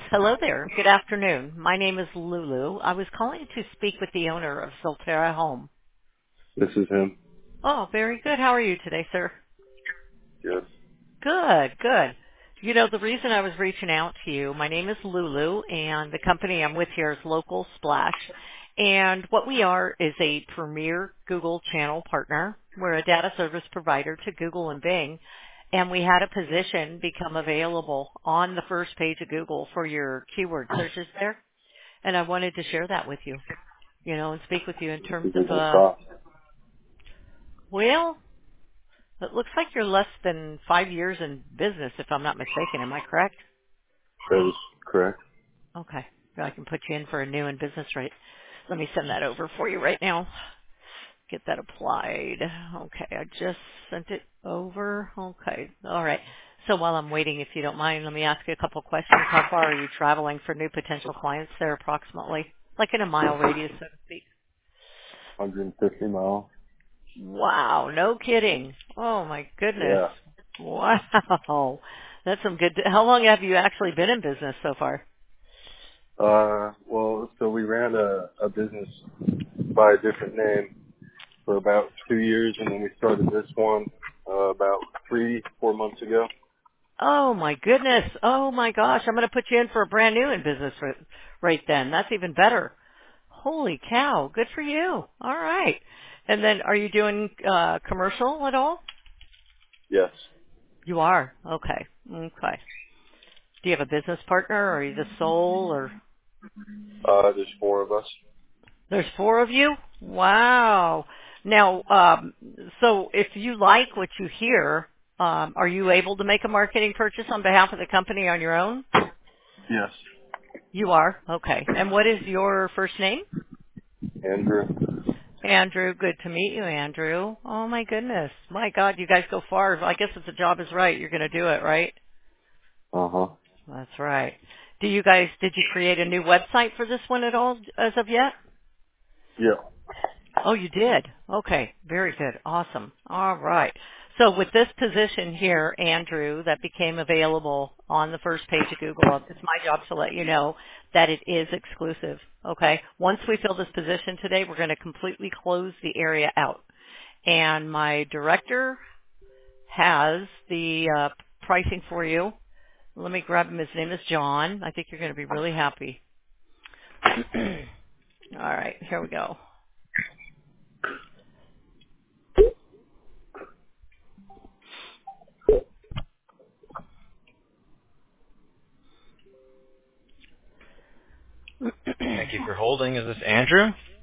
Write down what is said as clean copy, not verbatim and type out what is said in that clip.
Hello there. Good afternoon. My name is Lulu. I was calling to speak with the owner of Solterra Home. This is him. Oh, very good. How are you today, sir? Yes. Good, good. You know, the reason I was reaching out to you, my name is Lulu, and the company I'm with here is Local Splash. And what we are is a premier Google channel partner. We're a data service provider to Google and Bing. And we had a position become available on the first page of Google for your keyword searches there. And I wanted to share that with you, and speak with you in This terms is of, Google Stop. well, it looks like you're less than 5 years in business, if I'm not mistaken. Am I correct? That is correct. Okay. Well, I can put you in for a new in business rate. Let me send that over for you right now. Get that applied. Okay, I just sent it over. Okay. All right. So while I'm waiting, if you don't mind, let me ask you a couple questions. How far are you traveling for new potential clients there approximately? Like in a mile radius, so to speak. 150 miles. Wow, no kidding. Oh my goodness. Yeah. Wow. That's some good. How long have you actually been in business so far? Well, so we ran a business by a different name for about 2 years, and then we started this one about 3-4 months ago. Oh my goodness. Oh my gosh. I'm going to put you in for a brand new in business right then. That's even better. Holy cow. Good for you. All right. And then are you doing commercial at all? Yes. You are. Okay. Okay. Do you have a business partner or are you the sole or There's 4 of us. there's four of you? Wow. Now, so if you like what you hear, are you able to make a marketing purchase on behalf of the company on your own? Yes. You are? Okay. And what is your first name? Andrew. Andrew. Good to meet you, Andrew. Oh my goodness. My God, you guys go far. I guess if the job is right, you're going to do it, right? Uh-huh. That's right. Did you create a new website for this one at all as of yet? Yeah. Oh, you did? Okay. Very good. Awesome. All right. So with this position here, Andrew, that became available on the first page of Google, it's my job to let you know that it is exclusive. Okay. Once we fill this position today, we're going to completely close the area out. And my director has the pricing for you. Let me grab him. His name is John. I think you're going to be really happy. All right. Here we go. Thank you for holding. Is this Andrew?